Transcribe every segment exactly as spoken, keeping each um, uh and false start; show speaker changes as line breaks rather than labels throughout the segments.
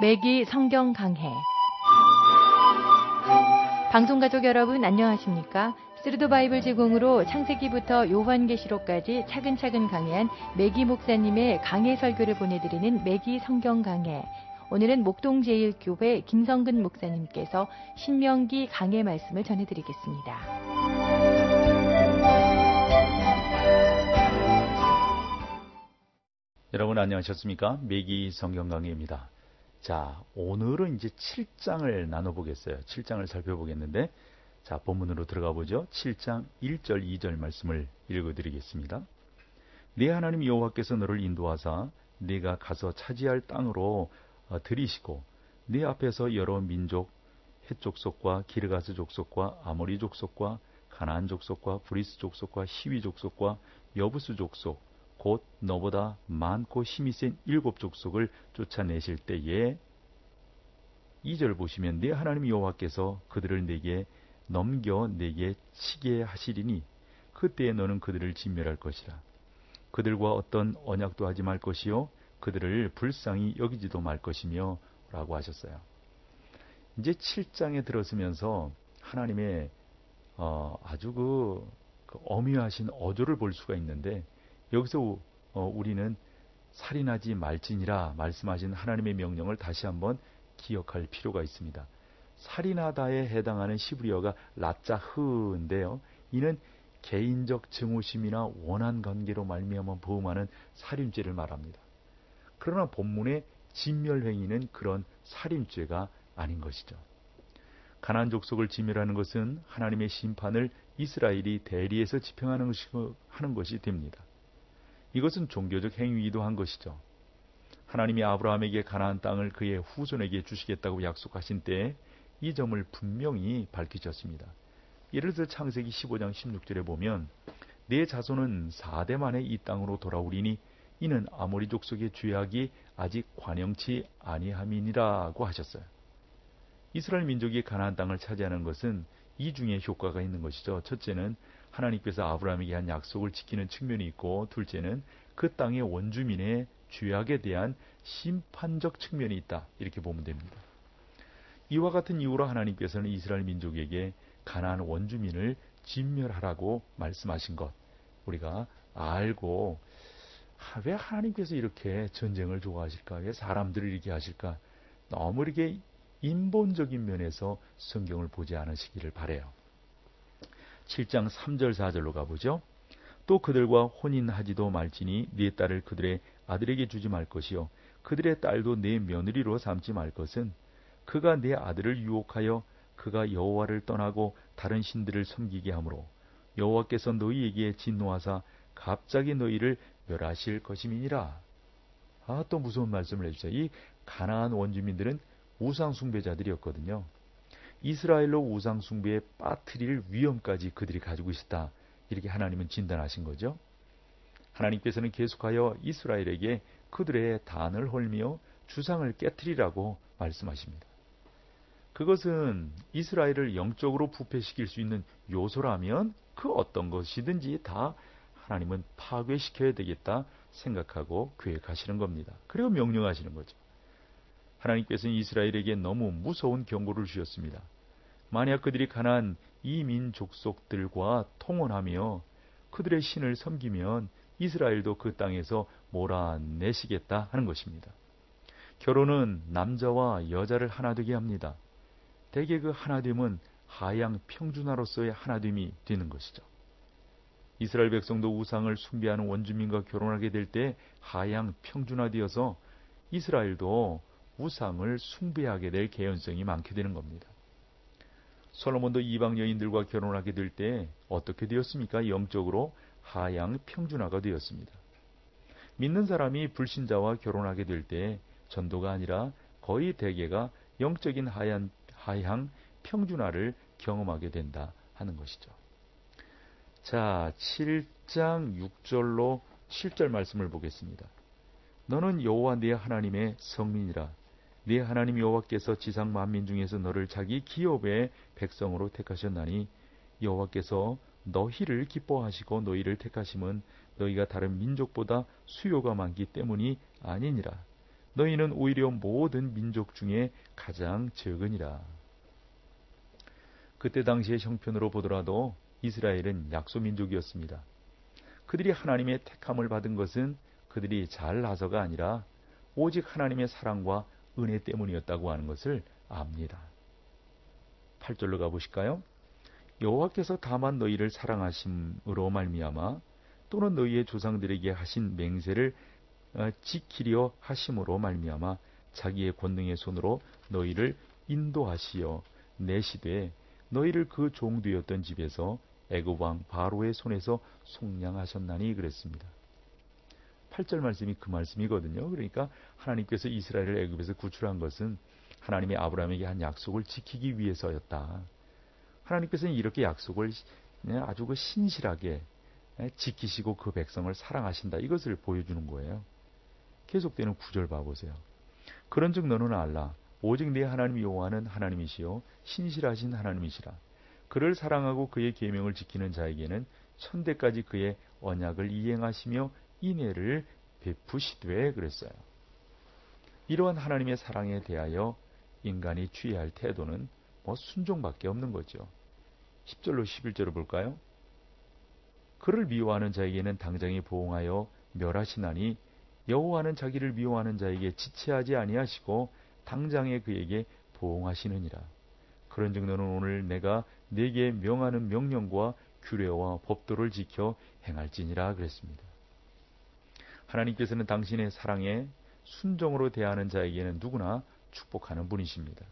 매기 성경 강해. 방송가족 여러분 안녕하십니까? 스루드 바이블 제공으로 창세기부터 요한계시록까지 차근차근 강해한 매기 목사님의 강해 설교를 보내드리는 매기 성경 강해. 오늘은 목동제일교회 김성근 목사님께서 신명기 강해 말씀을 전해드리겠습니다.
여러분 안녕하셨습니까? 매기 성경 강해입니다. 자, 오늘은 이제 칠 장을 나눠보겠어요. 칠 장을 살펴보겠는데, 자, 본문으로 들어가 보죠. 칠 장 일 절 이 절 말씀을 읽어드리겠습니다. 네 하나님 여호와께서 너를 인도하사 네가 가서 차지할 땅으로 들이시고 네 앞에서 여러 민족, 헷 족속과 기르가스 족속과 아모리 족속과 가나안 족속과 브리스 족속과 히위 족속과 여부스 족속 곧 너보다 많고 힘이 센 일곱 족속을 쫓아내실 때에 이 절 보시면 네 하나님 여호와께서 그들을 내게 넘겨 내게 치게 하시리니 그때에 너는 그들을 진멸할 것이라. 그들과 어떤 언약도 하지 말 것이요 그들을 불쌍히 여기지도 말 것이며 라고 하셨어요. 이제 칠 장에 들어서면서 하나님의 어, 아주 그, 그 엄유하신 어조를 볼 수가 있는데, 여기서 어, 우리는 살인하지 말지니라 말씀하신 하나님의 명령을 다시 한번 기억할 필요가 있습니다. 살인하다에 해당하는 히브리어가 라짜흐인데요. 이는 개인적 증오심이나 원한 관계로 말미암아 범하는 살인죄를 말합니다. 그러나 본문의 진멸행위는 그런 살인죄가 아닌 것이죠. 가나안 족속을 진멸하는 것은 하나님의 심판을 이스라엘이 대리해서 집행하는 것이, 하는 것이 됩니다. 이것은 종교적 행위이기도 한 것이죠. 하나님이 아브라함에게 가나안 땅을 그의 후손에게 주시겠다고 약속하신 때에 이 점을 분명히 밝히셨습니다. 예를 들어 창세기 십오 장 십육 절에 보면 네 자손은 사 대 만에 이 땅으로 돌아오리니 이는 아모리 족속의 죄악이 아직 관영치 아니함이니라고 하셨어요. 이스라엘 민족이 가나안 땅을 차지하는 것은 이 중에 효과가 있는 것이죠. 첫째는 하나님께서 아브라함에게 한 약속을 지키는 측면이 있고, 둘째는 그 땅의 원주민의 죄악에 대한 심판적 측면이 있다. 이렇게 보면 됩니다. 이와 같은 이유로 하나님께서는 이스라엘 민족에게 가나안 원주민을 진멸하라고 말씀하신 것, 우리가 알고, 왜 하나님께서 이렇게 전쟁을 좋아하실까? 왜 사람들을 이렇게 하실까? 너무 이렇게 인본적인 면에서 성경을 보지 않으시기를 바라요. 칠 장 삼 절 사 절로 가보죠. 또 그들과 혼인하지도 말지니 네 딸을 그들의 아들에게 주지 말 것이요 그들의 딸도 네 며느리로 삼지 말 것은 그가 네 아들을 유혹하여 그가 여호와를 떠나고 다른 신들을 섬기게 하므로 여호와께서 너희에게 진노하사 갑자기 너희를 멸하실 것임이니라. 아, 또 무서운 말씀을 해주세요. 이 가나안 원주민들은 우상 숭배자들이었거든요. 이스라엘로 우상 숭배에 빠뜨릴 위험까지 그들이 가지고 있었다. 이렇게 하나님은 진단하신 거죠. 하나님께서는 계속하여 이스라엘에게 그들의 단을 헐며 주상을 깨뜨리라고 말씀하십니다. 그것은 이스라엘을 영적으로 부패시킬 수 있는 요소라면 그 어떤 것이든지 다 하나님은 파괴시켜야 되겠다 생각하고 계획하시는 겁니다. 그리고 명령하시는 거죠. 하나님께서는 이스라엘에게 너무 무서운 경고를 주셨습니다. 만약 그들이 가나안 이민 족속들과 통혼하며 그들의 신을 섬기면 이스라엘도 그 땅에서 몰아내시겠다 하는 것입니다. 결혼은 남자와 여자를 하나 되게 합니다. 대개 그 하나됨은 하양 평준화로서의 하나됨이 되는 것이죠. 이스라엘 백성도 우상을 숭배하는 원주민과 결혼하게 될 때 하양 평준화되어서 이스라엘도 우상을 숭배하게 될 개연성이 많게 되는 겁니다. 솔로몬도 이방 여인들과 결혼하게 될 때 어떻게 되었습니까? 영적으로 하양 평준화가 되었습니다. 믿는 사람이 불신자와 결혼하게 될 때 전도가 아니라 거의 대개가 영적인 하양, 하향 평준화를 경험하게 된다 하는 것이죠. 자, 칠 장 육 절로 칠 절 말씀을 보겠습니다. 너는 여호와 네 하나님의 성민이라. 네 하나님 여호와께서 지상 만민 중에서 너를 자기 기업의 백성으로 택하셨나니 여호와께서 너희를 기뻐하시고 너희를 택하심은 너희가 다른 민족보다 수요가 많기 때문이 아니니라. 너희는 오히려 모든 민족 중에 가장 적으니라. 그때 당시의 형편으로 보더라도 이스라엘은 약소민족이었습니다. 그들이 하나님의 택함을 받은 것은 그들이 잘나서가 아니라 오직 하나님의 사랑과 은혜 때문이었다고 하는 것을 압니다. 팔 절로 가보실까요? 여호와께서 다만 너희를 사랑하심으로 말미암아 또는 너희의 조상들에게 하신 맹세를 지키려 하심으로 말미암아 자기의 권능의 손으로 너희를 인도하시어 내시되 너희를 그 종되었던 집에서 애굽 왕 바로의 손에서 속량하셨나니 그랬습니다. 팔 절 말씀이 그 말씀이거든요. 그러니까 하나님께서 이스라엘을 애굽에서 구출한 것은 하나님의 아브라함에게 한 약속을 지키기 위해서였다. 하나님께서는 이렇게 약속을 아주 그 신실하게 지키시고 그 백성을 사랑하신다. 이것을 보여주는 거예요. 계속되는 구 절 봐보세요. 그런즉 너는 알라. 오직 네 하나님 여호와는 하나님이시요 신실하신 하나님이시라. 그를 사랑하고 그의 계명을 지키는 자에게는 천대까지 그의 언약을 이행하시며 인애를 베푸시되 그랬어요. 이러한 하나님의 사랑에 대하여 인간이 취해야 할 태도는 뭐 순종밖에 없는 거죠. 십 절로 십일 절을 볼까요? 그를 미워하는 자에게는 당장에 보응하여 멸하시나니 여호와는 자기를 미워하는 자에게 지체하지 아니하시고 당장에 그에게 보응하시느니라. 그런즉 너는 오늘 내가 네게 명하는 명령과 규례와 법도를 지켜 행할지니라 그랬습니다. 하나님께서는 당신의 사랑에 순종으로 대하는 자에게는 누구나 축복하는 분이십니다.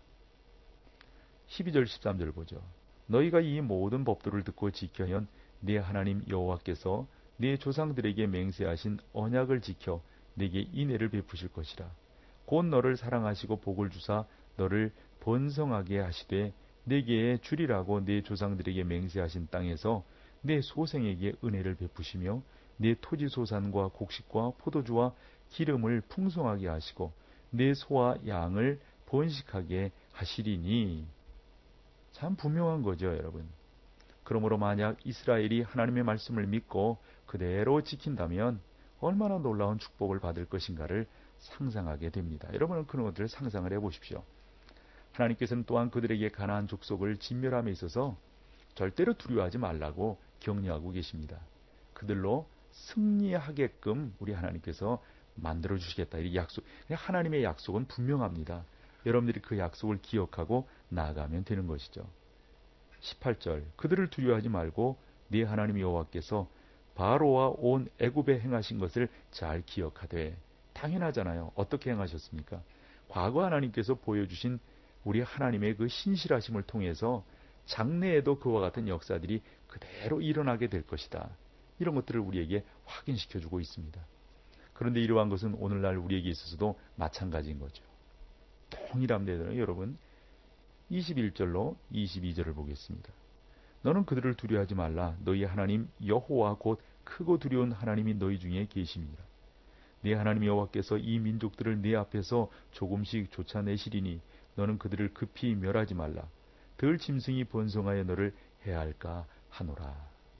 십이 절 십삼 절 보죠. 너희가 이 모든 법도를 듣고 지켜현 네 하나님 여호와께서 네 조상들에게 맹세하신 언약을 지켜 네게 인애를 베푸실 것이라. 곧 너를 사랑하시고 복을 주사 너를 번성하게 하시되 네게 주리라고 네 조상들에게 맹세하신 땅에서 네 소생에게 은혜를 베푸시며 네 토지 소산과 곡식과 포도주와 기름을 풍성하게 하시고 네 소와 양을 번식하게 하시리니. 참 분명한 거죠, 여러분. 그러므로 만약 이스라엘이 하나님의 말씀을 믿고 그대로 지킨다면 얼마나 놀라운 축복을 받을 것인가를 상상하게 됩니다. 여러분은 그런 것들을 상상을 해보십시오. 하나님께서는 또한 그들에게 가나안 족속을 진멸함에 있어서 절대로 두려워하지 말라고 격려하고 계십니다. 그들로 승리하게끔 우리 하나님께서 만들어 주시겠다. 이 약속, 하나님의 약속은 분명합니다. 여러분들이 그 약속을 기억하고 나아가면 되는 것이죠. 십팔 절 그들을 두려워하지 말고 네 하나님 여호와께서 바로와 온 애굽에 행하신 것을 잘 기억하되. 당연하잖아요. 어떻게 행하셨습니까? 과거 하나님께서 보여주신 우리 하나님의 그 신실하심을 통해서 장래에도 그와 같은 역사들이 그대로 일어나게 될 것이다. 이런 것들을 우리에게 확인시켜주고 있습니다. 그런데 이러한 것은 오늘날 우리에게 있어서도 마찬가지인 거죠. 동일합니다. 여러분 이십일 절로 이십이 절을 보겠습니다. 너는 그들을 두려워하지 말라. 너희 하나님 여호와 곧 크고 두려운 하나님이 너희 중에 계심이라. 네 하나님 여호와께서 이 민족들을 네 앞에서 조금씩 쫓아내시리니 너는 그들을 급히 멸하지 말라. 들 짐승이 번성하여 너를 해할까 하노라.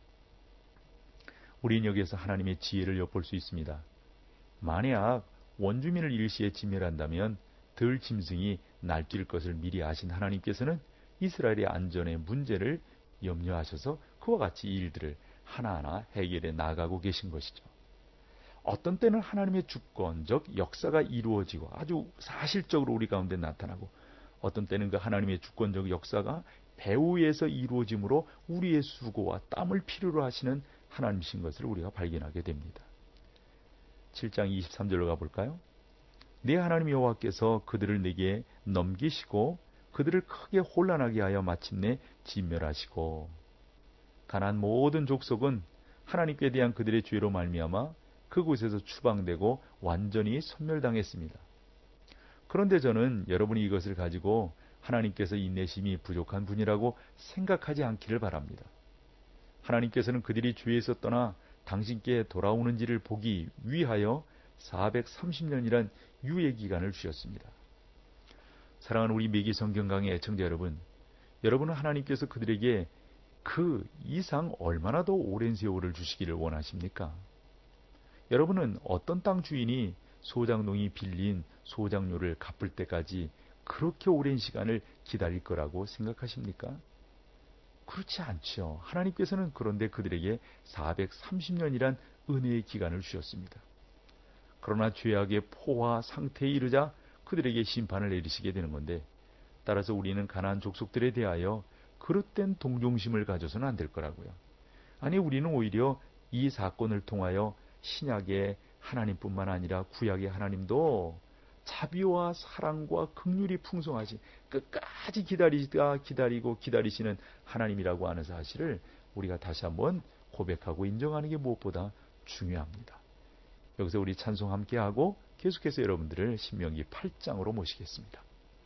우리는 여기에서 하나님의 지혜를 엿볼 수 있습니다. 만약 원주민을 일시에 진멸한다면 들 짐승이 날뛸 것을 미리 아신 하나님께서는 이스라엘의 안전의 문제를 염려하셔서 그와 같이 이 일들을 하나하나 해결해 나가고 계신 것이죠. 어떤 때는 하나님의 주권적 역사가 이루어지고 아주 사실적으로 우리 가운데 나타나고, 어떤 때는 그 하나님의 주권적 역사가 배후에서 이루어짐으로 우리의 수고와 땀을 필요로 하시는 하나님이신 것을 우리가 발견하게 됩니다. 칠 장 이십삼 절로 가볼까요? 네 하나님 여호와께서 그들을 내게 넘기시고 그들을 크게 혼란하게 하여 마침내 진멸하시고. 가나안 모든 족속은 하나님께 대한 그들의 죄로 말미암아 그곳에서 추방되고 완전히 소멸당했습니다. 그런데 저는 여러분이 이것을 가지고 하나님께서 인내심이 부족한 분이라고 생각하지 않기를 바랍니다. 하나님께서는 그들이 죄에서 떠나 당신께 돌아오는지를 보기 위하여 사백삼십 년이란 유예 기간을 주셨습니다. 사랑하는 우리 매기 성경 강의 애청자 여러분, 여러분은 하나님께서 그들에게 그 이상 얼마나 더 오랜 세월을 주시기를 원하십니까? 여러분은 어떤 땅 주인이 소장농이 빌린 소장료를 갚을 때까지 그렇게 오랜 시간을 기다릴 거라고 생각하십니까? 그렇지 않죠. 하나님께서는 그런데 그들에게 사백삼십 년이란 은혜의 기간을 주셨습니다. 그러나 죄악의 포화 상태에 이르자 그들에게 심판을 내리시게 되는 건데, 따라서 우리는 가나안 족속들에 대하여 그릇된 동정심을 가져서는 안 될 거라고요. 아니, 우리는 오히려 이 사건을 통하여 신약의 하나님뿐만 아니라 구약의 하나님도 자비와 사랑과 긍휼이 풍성하신, 끝까지 기다리다 기다리고 기다리시는 하나님이라고 하는 사실을 우리가 다시 한번 고백하고 인정하는 게 무엇보다 중요합니다. 여기서 우리 찬송 함께하고 계속해서 여러분들을 신명기 팔 장으로 모시겠습니다.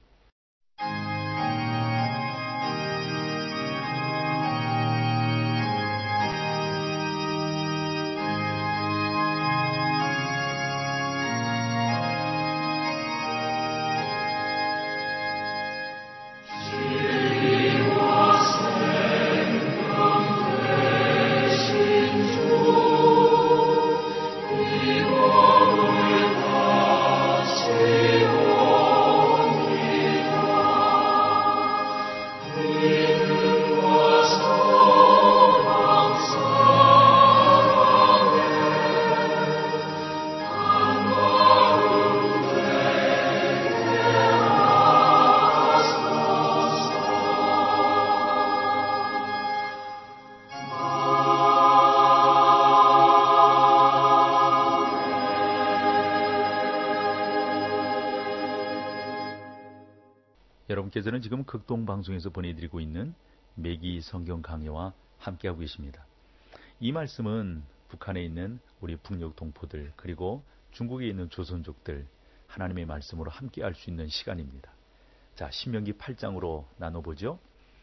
여러분께서는 지금 극동방송에서 보내드리고 있는 매기 성경 강해와 함께하고 계십니다. 이 말씀은 북한에 있는 우리 북녘 동포들, 그리고 중국에 있는 조선족들, 하나님의 말씀으로 함께할 수 있는 시간입니다. 자, 신명기 팔 장으로 나눠보죠.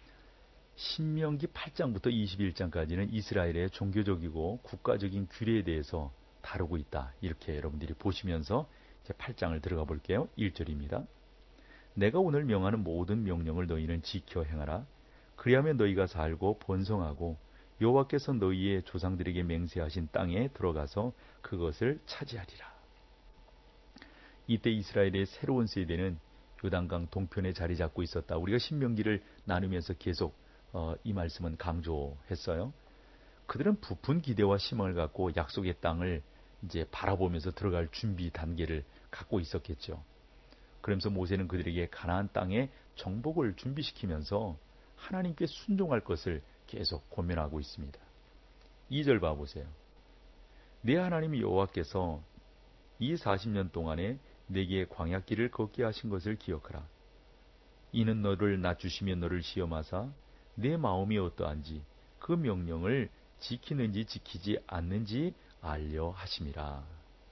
신명기 팔 장부터 이십일 장까지는 이스라엘의 종교적이고 국가적인 규례에 대해서 다루고 있다, 이렇게 여러분들이 보시면서 이제 팔 장을 들어가 볼게요. 일 절입니다. 내가 오늘 명하는 모든 명령을 너희는 지켜 행하라. 그리하면 너희가 살고 번성하고 여호와께서 너희의 조상들에게 맹세하신 땅에 들어가서 그것을 차지하리라. 이때 이스라엘의 새로운 세대는 요단강 동편에 자리 잡고 있었다. 우리가 신명기를 나누면서 계속 어, 이 말씀은 강조했어요. 그들은 부푼 기대와 희망을 갖고 약속의 땅을 이제 바라보면서 들어갈 준비 단계를 갖고 있었겠죠. 그러면서 모세는 그들에게 가나안 땅의 정복을 준비시키면서 하나님께 순종할 것을 계속 고민하고 있습니다. 이 절 봐보세요. 내 하나님 여호와께서 이 사십 년 동안에 내게 광야길을 걷게 하신 것을 기억하라. 이는 너를 낮추시며 너를 시험하사 내 마음이 어떠한지 그 명령을 지키는지 지키지 않는지 알려 하심이라.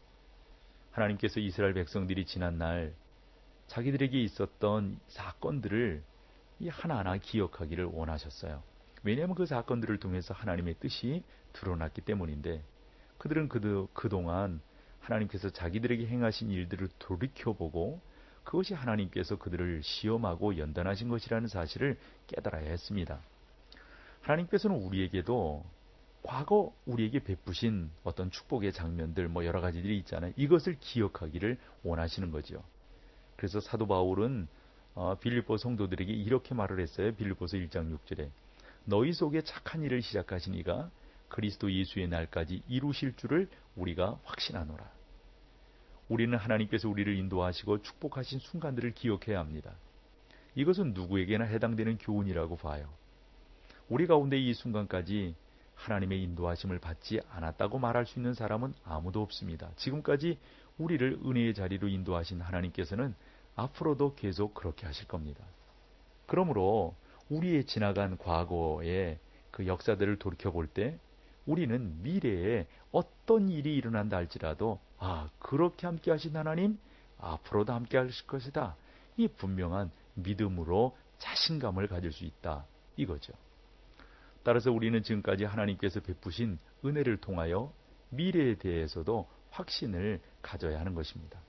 하나님께서 이스라엘 백성들이 지난날 자기들에게 있었던 사건들을 하나하나 기억하기를 원하셨어요. 왜냐하면 그 사건들을 통해서 하나님의 뜻이 드러났기 때문인데, 그들은 그드, 그동안 하나님께서 자기들에게 행하신 일들을 돌이켜보고 그것이 하나님께서 그들을 시험하고 연단하신 것이라는 사실을 깨달아야 했습니다. 하나님께서는 우리에게도 과거 우리에게 베푸신 어떤 축복의 장면들, 뭐 여러 가지들이 있잖아요. 이것을 기억하기를 원하시는 거죠. 그래서 사도 바울은 빌립보 성도들에게 이렇게 말을 했어요. 빌립보서 일 장 육 절에 너희 속에 착한 일을 시작하신 이가 그리스도 예수의 날까지 이루실 줄을 우리가 확신하노라. 우리는 하나님께서 우리를 인도하시고 축복하신 순간들을 기억해야 합니다. 이것은 누구에게나 해당되는 교훈이라고 봐요. 우리 가운데 이 순간까지 하나님의 인도하심을 받지 않았다고 말할 수 있는 사람은 아무도 없습니다. 지금까지 우리를 은혜의 자리로 인도하신 하나님께서는 앞으로도 계속 그렇게 하실 겁니다. 그러므로 우리의 지나간 과거의 그 역사들을 돌이켜볼 때 우리는 미래에 어떤 일이 일어난다 할지라도 아, 그렇게 함께 하신 하나님 앞으로도 함께 하실 것이다. 이 분명한 믿음으로 자신감을 가질 수 있다, 이거죠. 따라서 우리는 지금까지 하나님께서 베푸신 은혜를 통하여 미래에 대해서도 확신을 가져야 하는 것입니다.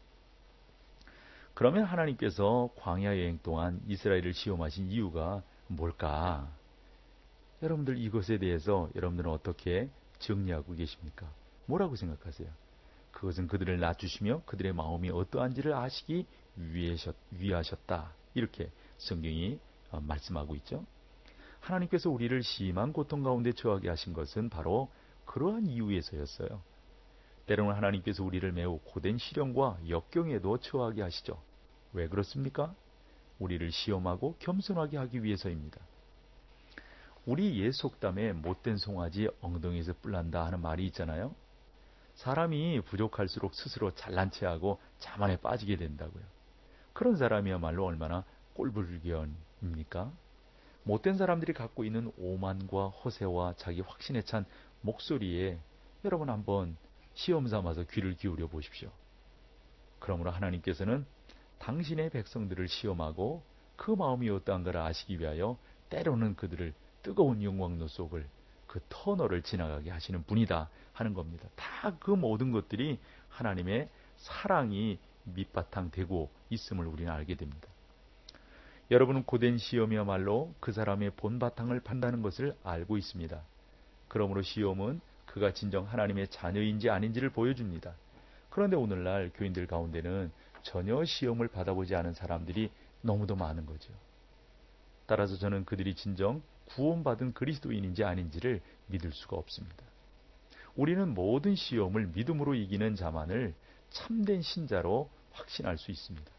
그러면 하나님께서 광야 여행 동안 이스라엘을 시험하신 이유가 뭘까? 여러분들 이것에 대해서 여러분들은 어떻게 정리하고 계십니까? 뭐라고 생각하세요? 그것은 그들을 낮추시며 그들의 마음이 어떠한지를 아시기 위하셨다. 이렇게 성경이 말씀하고 있죠. 하나님께서 우리를 심한 고통 가운데 처하게 하신 것은 바로 그러한 이유에서였어요. 때로는 하나님께서 우리를 매우 고된 시련과 역경에도 처하게 하시죠. 왜 그렇습니까? 우리를 시험하고 겸손하게 하기 위해서입니다. 우리 옛 속담에 못된 송아지 엉덩이에서 뿔난다 하는 말이 있잖아요. 사람이 부족할수록 스스로 잘난 체하고 자만에 빠지게 된다고요. 그런 사람이야말로 얼마나 꼴불견입니까? 못된 사람들이 갖고 있는 오만과 허세와 자기 확신에 찬 목소리에 여러분 한번 시험 삼아서 귀를 기울여 보십시오. 그러므로 하나님께서는 당신의 백성들을 시험하고 그 마음이 어떠한가를 아시기 위하여 때로는 그들을 뜨거운 영광로 속을 그 터널을 지나가게 하시는 분이다 하는 겁니다. 다 그 모든 것들이 하나님의 사랑이 밑바탕 되고 있음을 우리는 알게 됩니다. 여러분은 고된 시험이야말로 그 사람의 본바탕을 판다는 것을 알고 있습니다. 그러므로 시험은 그가 진정 하나님의 자녀인지 아닌지를 보여줍니다. 그런데 오늘날 교인들 가운데는 전혀 시험을 받아보지 않은 사람들이 너무도 많은 거죠. 따라서 저는 그들이 진정 구원받은 그리스도인인지 아닌지를 믿을 수가 없습니다. 우리는 모든 시험을 믿음으로 이기는 자만을 참된 신자로 확신할 수 있습니다.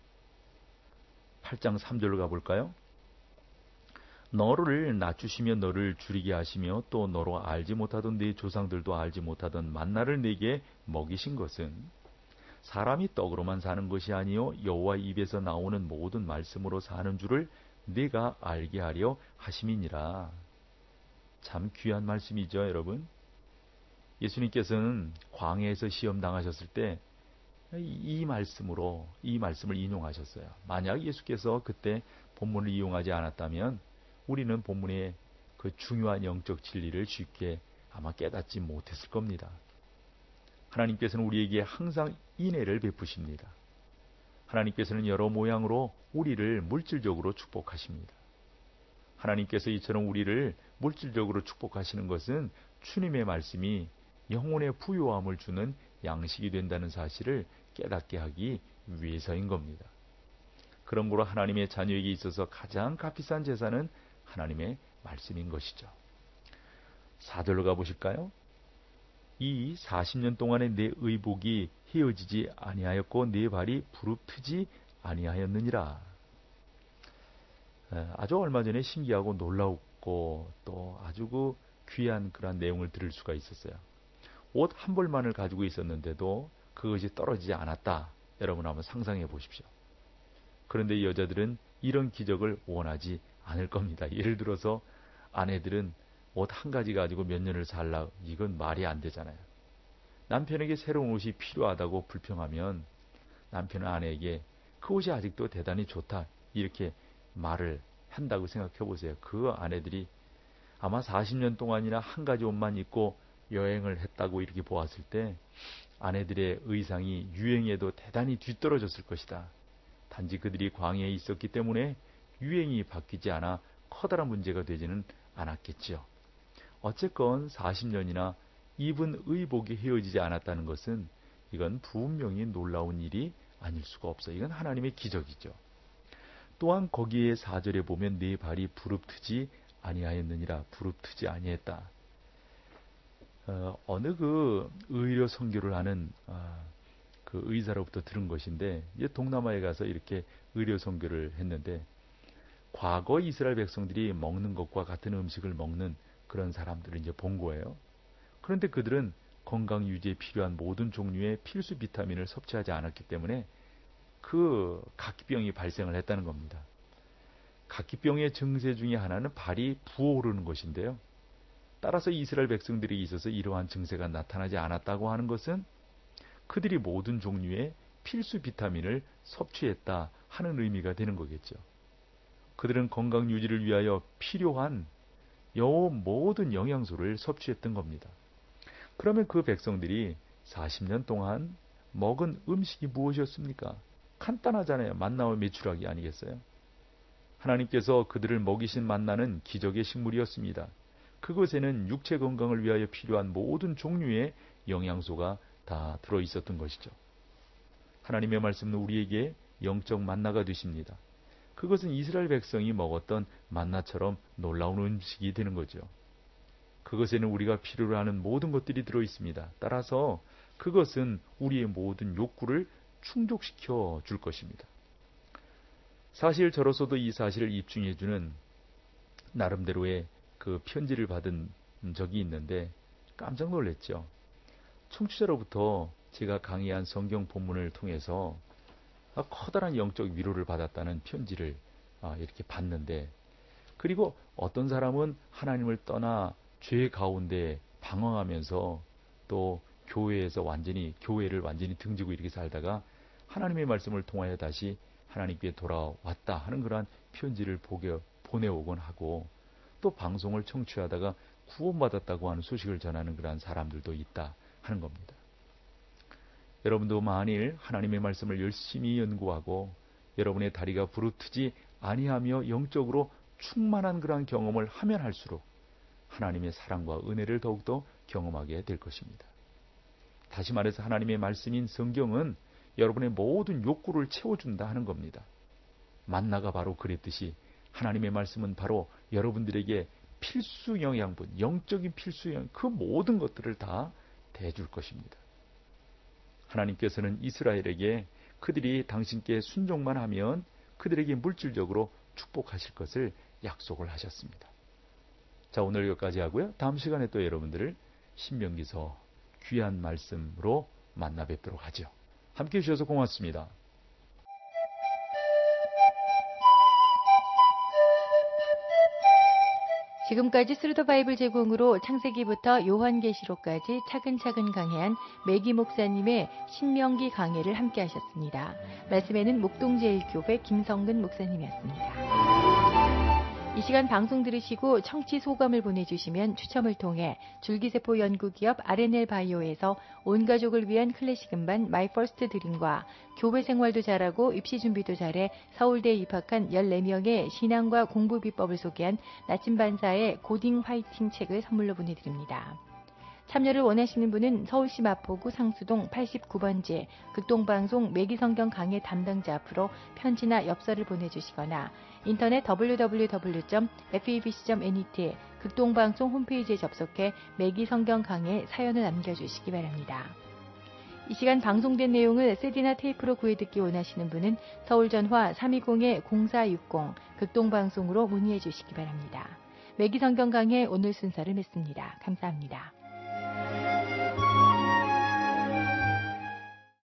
팔 장 삼 절로 가볼까요? 너를 낮추시며 너를 줄이게 하시며 또 너로 알지 못하던 네 조상들도 알지 못하던 만나를 내게 먹이신 것은 사람이 떡으로만 사는 것이 아니요 여호와 입에서 나오는 모든 말씀으로 사는 줄을 네가 알게 하려 하심이니라. 참 귀한 말씀이죠, 여러분. 예수님께서는 광야에서 시험 당하셨을 때 이 말씀으로 이 말씀을 인용하셨어요. 만약 예수께서 그때 본문을 이용하지 않았다면 우리는 본문의 그 중요한 영적 진리를 쉽게 아마 깨닫지 못했을 겁니다. 하나님께서는 우리에게 항상 인애를 베푸십니다. 하나님께서는 여러 모양으로 우리를 물질적으로 축복하십니다. 하나님께서 이처럼 우리를 물질적으로 축복하시는 것은 주님의 말씀이 영혼의 부요함을 주는 양식이 된다는 사실을 깨닫게 하기 위해서인 겁니다. 그러므로 하나님의 자녀에게 있어서 가장 값비싼 재산은 하나님의 말씀인 것이죠. 사 절로 가보실까요? 이 사십 년 동안에 내 의복이 헤어지지 아니하였고 내 발이 부릅트지 아니하였느니라. 아주 얼마 전에 신기하고 놀라웠고 또 아주 그 귀한 그런 내용을 들을 수가 있었어요. 옷 한 벌만을 가지고 있었는데도 그것이 떨어지지 않았다. 여러분 한번 상상해 보십시오. 그런데 이 여자들은 이런 기적을 원하지 않을 겁니다. 예를 들어서 아내들은 옷 한 가지 가지고 몇 년을 살라, 이건 말이 안 되잖아요. 남편에게 새로운 옷이 필요하다고 불평하면 남편은 아내에게 그 옷이 아직도 대단히 좋다 이렇게 말을 한다고 생각해 보세요. 그 아내들이 아마 사십 년 동안이나 한 가지 옷만 입고 여행을 했다고 이렇게 보았을 때 아내들의 의상이 유행에도 대단히 뒤떨어졌을 것이다. 단지 그들이 광야에 있었기 때문에 유행이 바뀌지 않아 커다란 문제가 되지는 않았겠지요. 어쨌건 사십 년이나 입은 의복이 헤어지지 않았다는 것은 이건 분명히 놀라운 일이 아닐 수가 없어요. 이건 하나님의 기적이죠. 또한 거기에 사 절에 보면 네 발이 부릅트지 아니하였느니라. 부릅트지 아니했다. 어, 어느 그 의료 선교를 하는 어, 그 의사로부터 들은 것인데 이제 동남아에 가서 이렇게 의료 선교를 했는데 과거 이스라엘 백성들이 먹는 것과 같은 음식을 먹는 그런 사람들을 이제 본 거예요. 그런데 그들은 건강 유지에 필요한 모든 종류의 필수 비타민을 섭취하지 않았기 때문에 그 각기병이 발생을 했다는 겁니다. 각기병의 증세 중에 하나는 발이 부어오르는 것인데요. 따라서 이스라엘 백성들이 있어서 이러한 증세가 나타나지 않았다고 하는 것은 그들이 모든 종류의 필수 비타민을 섭취했다 하는 의미가 되는 거겠죠. 그들은 건강 유지를 위하여 필요한 여 모든 영양소를 섭취했던 겁니다. 그러면 그 백성들이 사십 년 동안 먹은 음식이 무엇이었습니까? 간단하잖아요. 만나와 메추라기 아니겠어요? 하나님께서 그들을 먹이신 만나는 기적의 식물이었습니다. 그것에는 육체 건강을 위하여 필요한 모든 종류의 영양소가 다 들어 있었던 것이죠. 하나님의 말씀은 우리에게 영적 만나가 되십니다. 그것은 이스라엘 백성이 먹었던 만나처럼 놀라운 음식이 되는 거죠. 그것에는 우리가 필요로 하는 모든 것들이 들어 있습니다. 따라서 그것은 우리의 모든 욕구를 충족시켜 줄 것입니다. 사실 저로서도 이 사실을 입증해주는 나름대로의 그 편지를 받은 적이 있는데 깜짝 놀랐죠. 청취자로부터 제가 강의한 성경 본문을 통해서 커다란 영적 위로를 받았다는 편지를 이렇게 받는데, 그리고 어떤 사람은 하나님을 떠나 죄 가운데 방황하면서 또 교회에서 완전히 교회를 완전히 등지고 이렇게 살다가 하나님의 말씀을 통하여 다시 하나님께 돌아왔다 하는 그러한 편지를 보게, 보내오곤 하고, 또 방송을 청취하다가 구원받았다고 하는 소식을 전하는 그러한 사람들도 있다 하는 겁니다. 여러분도 만일 하나님의 말씀을 열심히 연구하고 여러분의 다리가 부르트지 아니하며 영적으로 충만한 그러한 경험을 하면 할수록 하나님의 사랑과 은혜를 더욱더 경험하게 될 것입니다. 다시 말해서 하나님의 말씀인 성경은 여러분의 모든 욕구를 채워준다 하는 겁니다. 만나가 바로 그랬듯이 하나님의 말씀은 바로 여러분들에게 필수 영양분, 영적인 필수 영양, 그 모든 것들을 다 대줄 것입니다. 하나님께서는 이스라엘에게 그들이 당신께 순종만 하면 그들에게 물질적으로 축복하실 것을 약속을 하셨습니다. 자, 오늘 여기까지 하고요. 다음 시간에 또 여러분들을 신명기서 귀한 말씀으로 만나 뵙도록 하죠. 함께해 주셔서 고맙습니다.
지금까지 스루더 바이블 제공으로 창세기부터 요한계시록까지 차근차근 강해한 매기 목사님의 신명기 강해를 함께 하셨습니다. 말씀에는 목동제일교회 김성근 목사님이었습니다. 이 시간 방송 들으시고 청취 소감을 보내주시면 추첨을 통해 줄기세포 연구기업 알엔엘 바이오에서 온 가족을 위한 클래식 음반 마이 퍼스트 드림과 교회 생활도 잘하고 입시 준비도 잘해 서울대에 입학한 열네 명의 신앙과 공부 비법을 소개한 나침반사의 고딩 화이팅 책을 선물로 보내드립니다. 참여를 원하시는 분은 서울시 마포구 상수동 팔십구 번지 극동방송 매기성경 강해 담당자 앞으로 편지나 엽서를 보내주시거나 인터넷 더블유 더블유 더블유 점 에프이비씨 점 엔이티 극동방송 홈페이지에 접속해 매기성경 강해 사연을 남겨주시기 바랍니다. 이 시간 방송된 내용을 씨디나 테이프로 구해듣기 원하시는 분은 서울전화 삼이공 공사육공 극동방송으로 문의해 주시기 바랍니다. 매기성경 강해 오늘 순서를 맺습니다. 감사합니다.